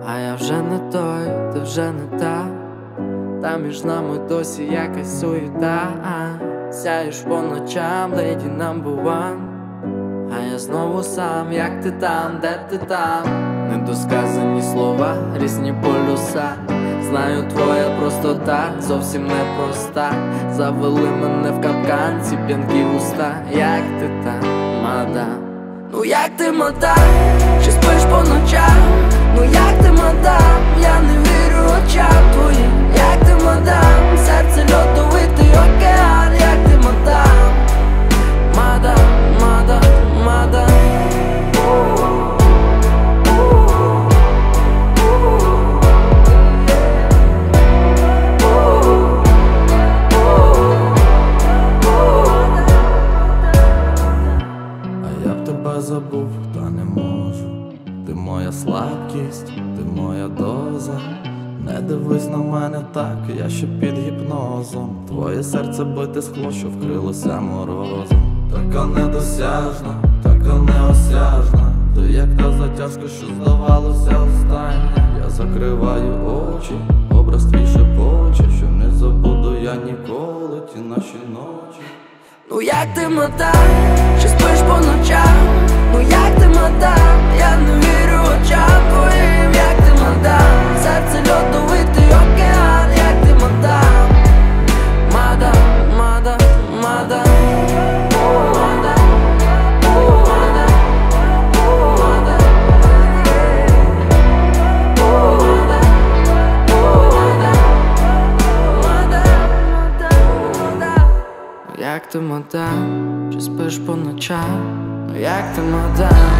А я вже не той, ти вже не та. Та між нами досі якась суєта. Сяєш по ночам, lady number one. А я знову сам, як ти там, де ти там? Недосказані слова, різні полюса. Знаю, твоя простота зовсім непроста. Завели мене в капкан, ці п'янкі уста. Як ти там, мадам? Ну як ти, мадам? Чи спиш по ночам? Ну як ти, мадам? Я не вірю очам твоїм. Як ти, мадам? Серце льодовитий океан. Як ти, мадам? Мадам, мадам, мадам. Тебе забув, та не можу. Ти моя слабкість, ти моя доза. Не дивись на мене так, я ще під гіпнозом. Твоє серце бите скло, що вкрилося морозом. Така недосяжна, така неосяжна. Ти як та затяжка, що здавалося остання. Я закриваю очі, образ твій шепоче, що не забуду я ніколи ті наші ночі. Ну як ти, мадам? Чи спиш по ночам? Ну як ти, мадам? Я не вірю очам твоїм. Як ти, мадам? Серце льодовитий океан. Як ти, мадам? Мадам, мадам, мадам. Як ти, мадам? Чи спиш по ночам? Ну як ти, мадам?